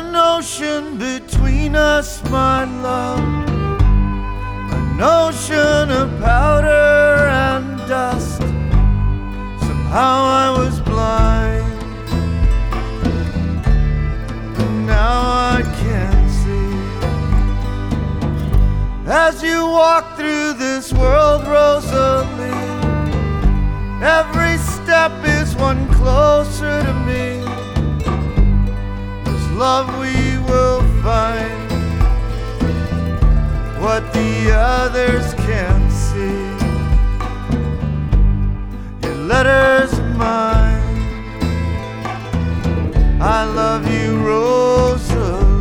an ocean between us, my love, an ocean of powder and dust. Somehow I was blind, but now I can see. As you walk through this world, Rosalie, every step is one closer to me. This love we will find what the others can't see. Your letters are mine. I love you, Rosalie.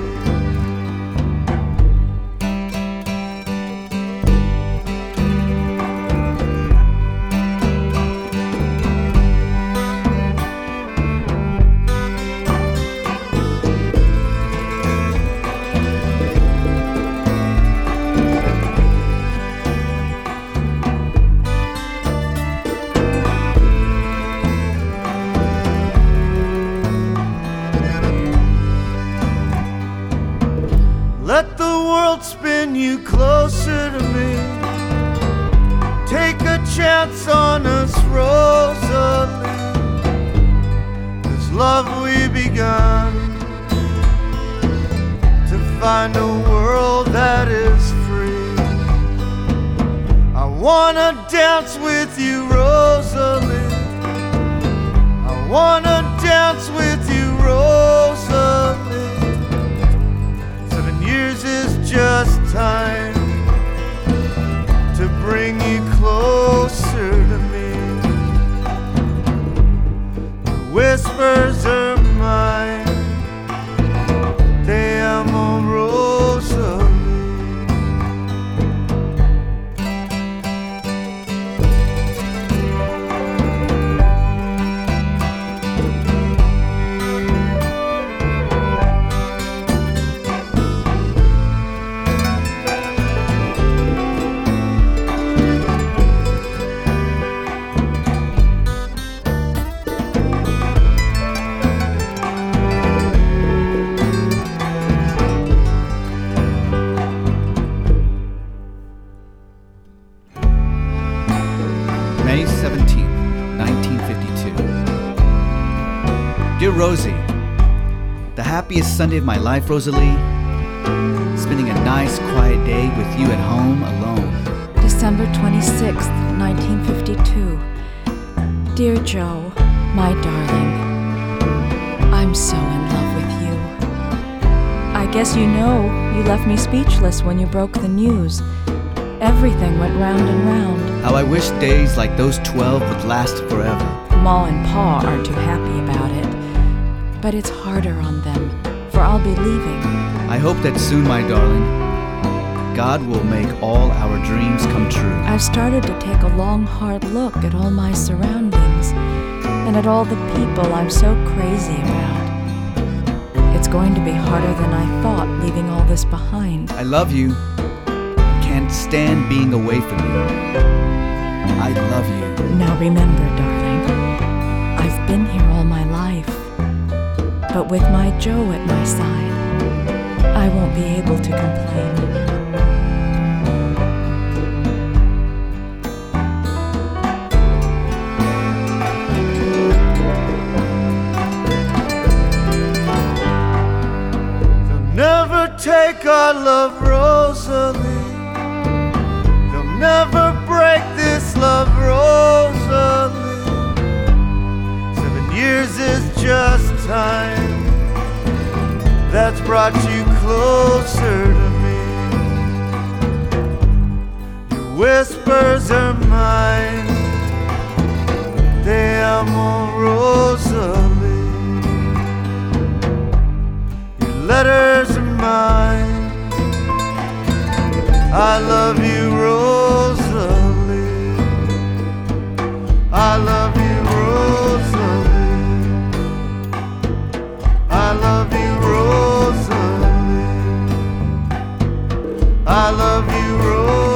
Let the world spin you closer to me. Take a chance on us, Rosalie. This love we begun to find a world that is free. I wanna dance with you, Rosalie. I wanna dance with you, Rosalie. 7 years is just time to bring you closer to me. The whispers are mine. Te amo, Rosalie. May 17th, 1952. Dear Rosie, the happiest Sunday of my life, Rosalie. Spending a nice, quiet day with you at home alone. December 26th, 1952. Dear Joe, my darling, I'm so in love with you. I guess you know you left me speechless when you broke the news. Everything went round and round. How I wish days like those 12 would last forever. Ma and Pa aren't too happy about it, but it's harder on them, for I'll be leaving. I hope that soon, my darling, God will make all our dreams come true. I've started to take a long, hard look at all my surroundings and at all the people I'm so crazy about. It's going to be harder than I thought, leaving all this behind. I love you. Can't stand being away from you. I love you. Now remember, darling, I've been here all my life, but with my Joe at my side, I won't be able to complain. Never take our love, Rosalie. They'll never break this love, Rosalie. 7 years is just time that's brought you closer to me. Your whispers are mine. Te amo, Rosalie. Your letters are mine. I love you, Rosalie. I love you, Rosalie. I love you, Rosalie. I love you, Rosalie.